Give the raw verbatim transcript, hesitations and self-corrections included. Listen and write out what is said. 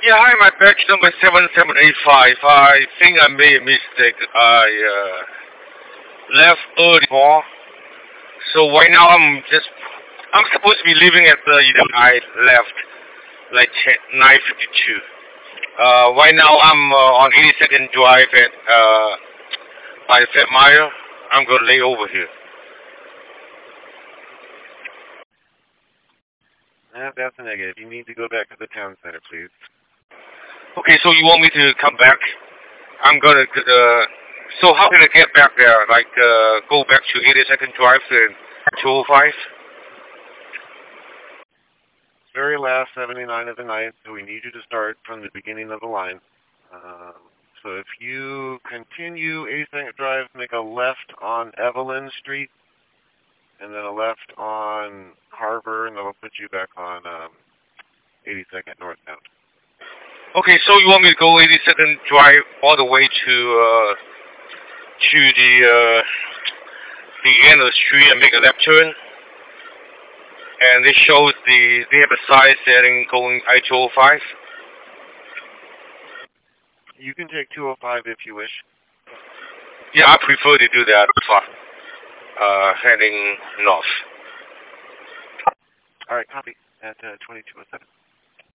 Yeah, hi, my batch number seven seven eight five. I think I made a mistake. I uh, left early more. So right now I'm just, I'm supposed to be leaving at the, you know, I left like nine fifty-two. Uh, right now I'm uh, on eighty-second Drive at, uh, by Fed Meyer. I'm going to lay over here. Uh, that's a negative. You need to go back to the town center, please. Okay, so you want me to come back? I'm gonna, uh, so how can I get back there? Like, uh, go back to eighty-second Drive and two oh five? Very last seventy-nine of the night, so we need you to start from the beginning of the line. Um, so if you continue eighty-second Drive, make a left on Evelyn Street, and then a left on Harbor, and that'll put you back on um, eighty-second northbound. Okay, so you want me to go eighty-second Drive all the way to uh, to the uh, the end of the street and make a left turn, and it shows the they have a sign saying going I two oh five. You can take two oh five if you wish. Yeah, I prefer to do that. Uh, heading north. All right, copy at uh, twenty-two oh seven.